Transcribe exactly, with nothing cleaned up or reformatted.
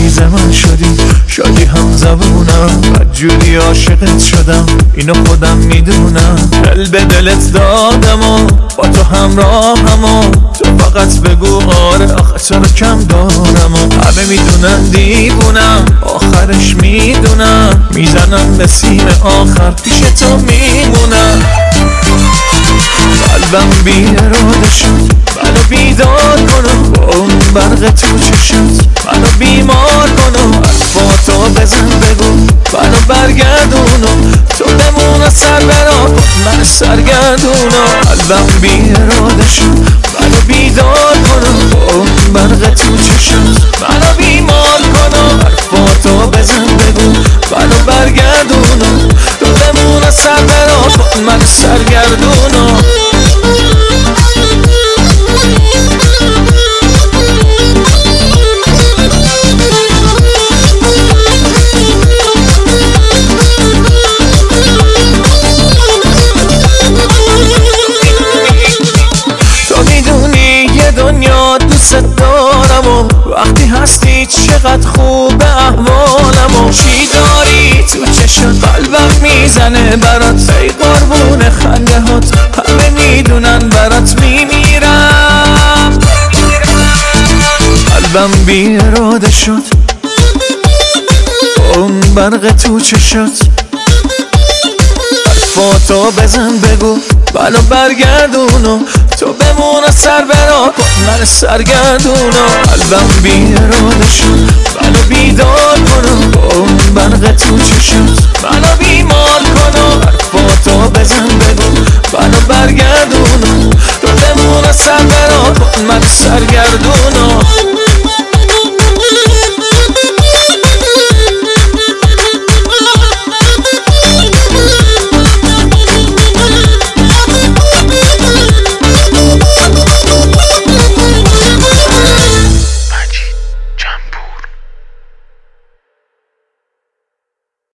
عزیز من شدی، شادی هم زبونم، بدجوری عاشقت شدم، اینو خودم میدونم. دل به دلت دادم و با تو همراهم و تو فقط بگو آره، آخه چرا کم دارم و همه میدونن دیوونم، آخرش میدونم، میزنم به سیم آخر پیش تو میمونم. قلبم بی اراده شد منو بیدار کنم، با اون برق تو چشت منو بیمار کنم. حرفاتو بزن بگو منو برگردونم، تو بمون سر برا من سرگردونم. قلبم بی اراده شد منو بیدار کنم، با اون برق تو چشت منو بیمار کنم. حرفاتو بزن بگو منو برگردونم، تو بمون سر برا من سرگردونم. دوست دارم و وقتی هستی چقدر خوب احوالم و چی داری تو چشم قلبم میزنه برات، ای قربون خنده هات همه میدونن برات میمیرم. قلبم بی اراده شد اون برق تو چشت، حرفاتو بزن بگو منو برگردونو، تو بمون سر برا من سرگردونو. قلبم بی اراده شد منو بیدار کنم، با اون برق تو چشت منو بیمار کنم. حرفاتو بزن بگو منو برگردونو، تو بمون سر برا من سرگردونو.